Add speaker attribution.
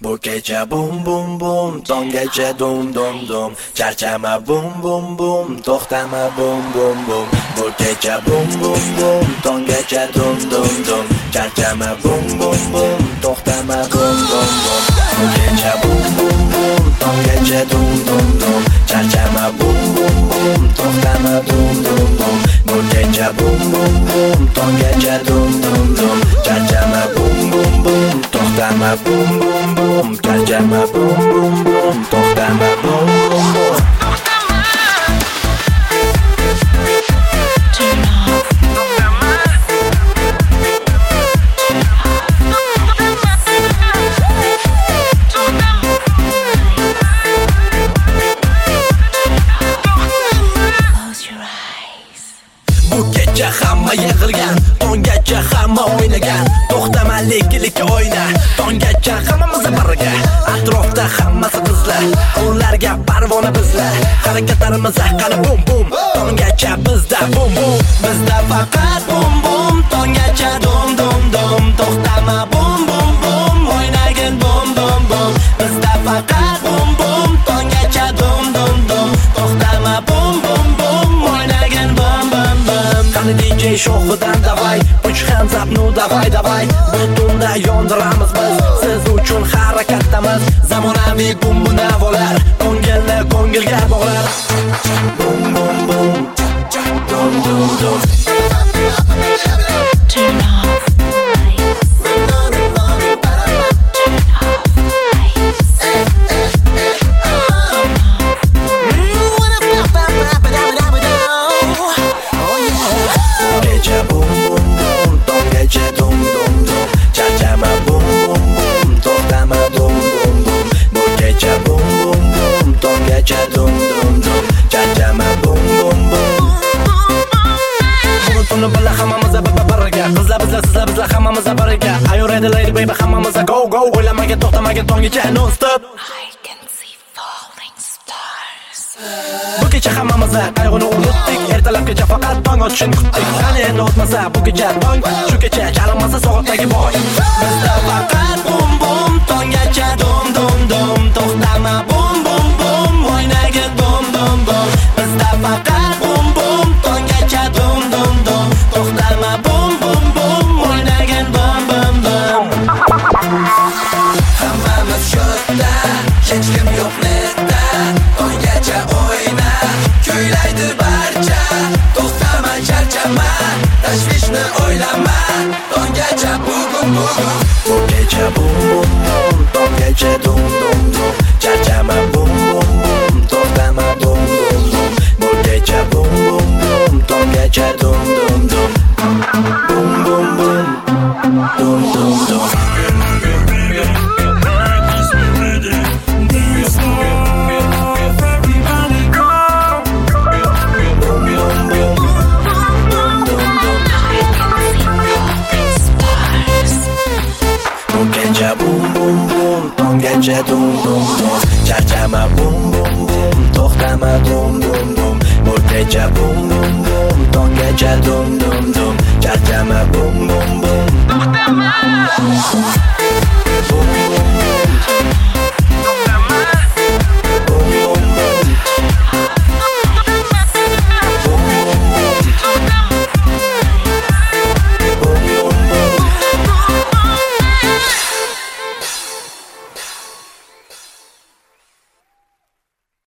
Speaker 1: Bu kecha bum bum bum, tongacha dum dum dum. Charchama bum bum bum, to'xtama bum bum bum. Bu kecha bum bum bum, tongacha dum dum dum. Charchama bum bum bum, to'xtama bum bum bum. Bu kecha bum bum bum, tongacha dum dum dum. Charchama bum bum bum, to'xtama dum dum dum. Bu kecha bum bum bum, tongacha dum dum dum. Charchama bum bum bum, to'xtama bum bum bum. Charchama bum bum bum, to'xtama bum bum bum. Bu kecha hamma yig'ilgan, tongacha hamma o'ynagan. To'xtama lekilikka o'yna, tongacha hammamiz birga. Atrofda hammasi qizlar, ularga parvona bizlar. Harakatlarimiz qani bum bum, tongacha bizda bum bum. Bizda faqat bum bum, tongacha dum dum dum. To'xtama bum bum bum, o'ynagin bum bum bum. Bizda faqat bum bum, tongacha dum dum dum. To'xtama bum bum bum, o'ynagin bum bum bum. Qani DJ sho'xidan davay, uch hands up nu davay davay. Butunda yondiramiz biz, siz uchun harakatdamiz. Zamonaviy bum bum navolar, ko'ngilni ko'ngilga bog'lar. Bum bum bum, dum dum dum. Turn off lights. Bizlar hammamiz birga. Are you ready lady baby, hammamiz go go. O'ylamaga to'xtamaga tongacha non stop.
Speaker 2: I can see falling stars.
Speaker 1: Bu kecha hammamiz qayg'uni unutdik. Ertalabgacha faqat tong otishini kutdik. Qani endi o'tmasa bu kecha tong, shu kecha chalinmasa soatdagi boy. Bizda faqat bum bum, tongacha dum dum dum. To'xtama bum bum bum, o'ynagin bum bum bum. Bizda faqat bum bum, tongacha dum dum dum. To'xtama bum bum bum, o'ynagin bum bum bum. Hammamiz shodda, hech kim yo'q netda. Tongacha o'yna, kuylaydi barcha. To'xtama, charchama, tashvishni o'ylama. Tongacha bugun bugun. Bu kecha bum bum bum, tongacha dum dum dum. Charchama bum bum bum, to'xtama dum dum dum. Bu kecha bum bum bum, tongacha dum dum dum. Bum bum bum, dum dum dum. Bum bum bum, tongacha dum dum dum. Charchama bum bum bum, to'xtama dum dum dum. Bu kecha bum bum bum, tongacha dum dum dum. Charchama bum bum bum, to'xtama.